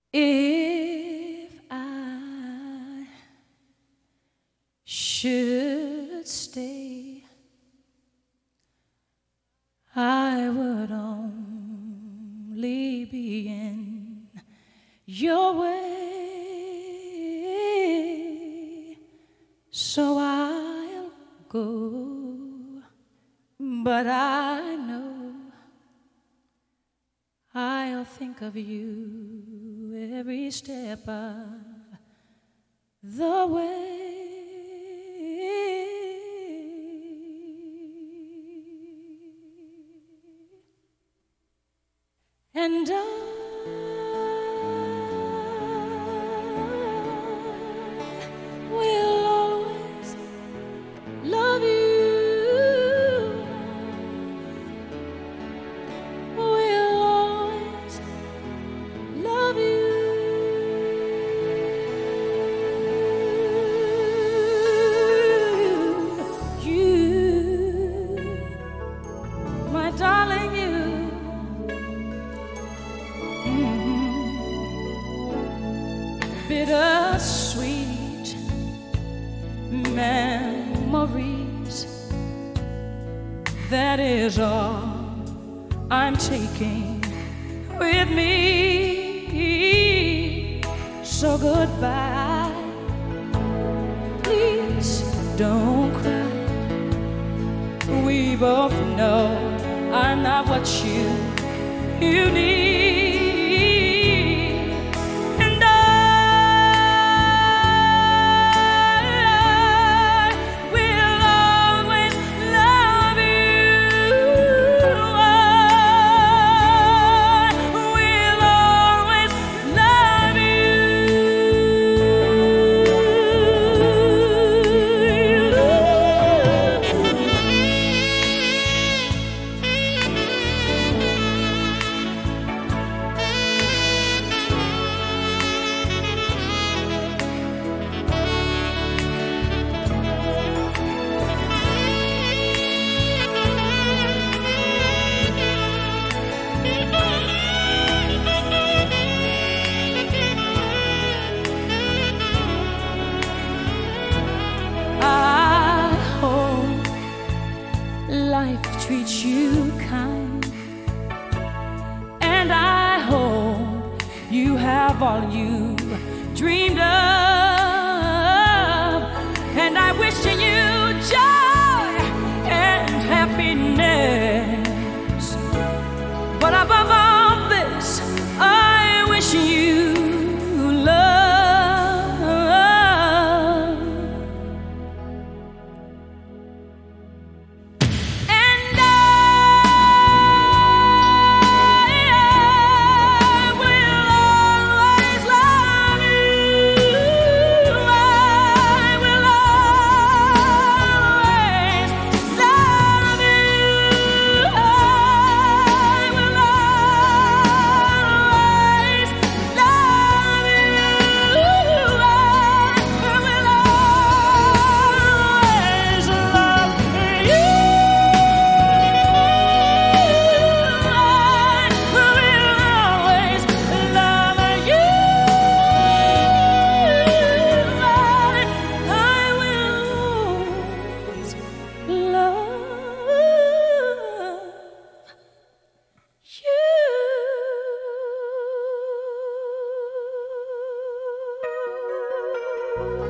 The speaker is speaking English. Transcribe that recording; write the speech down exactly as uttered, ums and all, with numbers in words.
If I should stay, I would only be in your way, so I'll go, but I know I'll think of you every step of the way. And I will always love you. Will always love you. You, my darling, you. Bittersweet memories, that is all I'm taking with me. So goodbye, please don't cry. We both know I'm not what you, you need. Life treats you kind, and I hope you have all you dreamed of, and I wish you joy and happiness, but above all this, I wish you love. You